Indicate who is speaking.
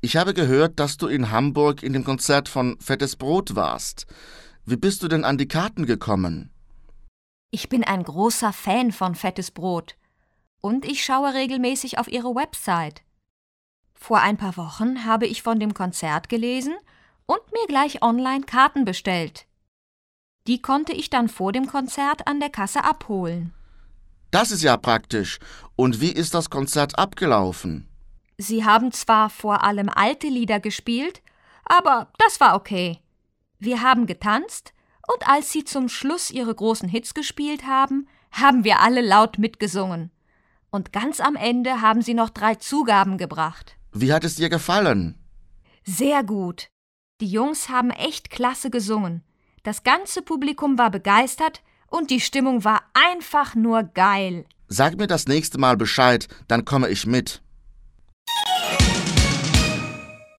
Speaker 1: Ich habe gehört, dass du in Hamburg in dem Konzert von Fettes Brot warst. Wie bist du denn an die Karten gekommen?
Speaker 2: Ich bin ein großer Fan von Fettes Brot. Und ich schaue regelmäßig auf ihre Website. Vor ein paar Wochen habe ich von dem Konzert gelesen und mir gleich online Karten bestellt. Die konnte ich dann vor dem Konzert an der Kasse abholen.
Speaker 1: Das ist ja praktisch. Und wie ist das Konzert abgelaufen?
Speaker 2: Sie haben zwar vor allem alte Lieder gespielt, aber das war okay. Wir haben getanzt und als sie zum Schluss ihre großen Hits gespielt haben, haben wir alle laut mitgesungen. Und ganz am Ende haben sie noch 3 Zugaben gebracht.
Speaker 1: Wie hat es dir gefallen?
Speaker 2: Sehr gut. Die Jungs haben echt klasse gesungen. Das ganze Publikum war begeistert und die Stimmung war einfach nur geil.
Speaker 1: Sag mir das nächste Mal Bescheid, dann komme ich mit.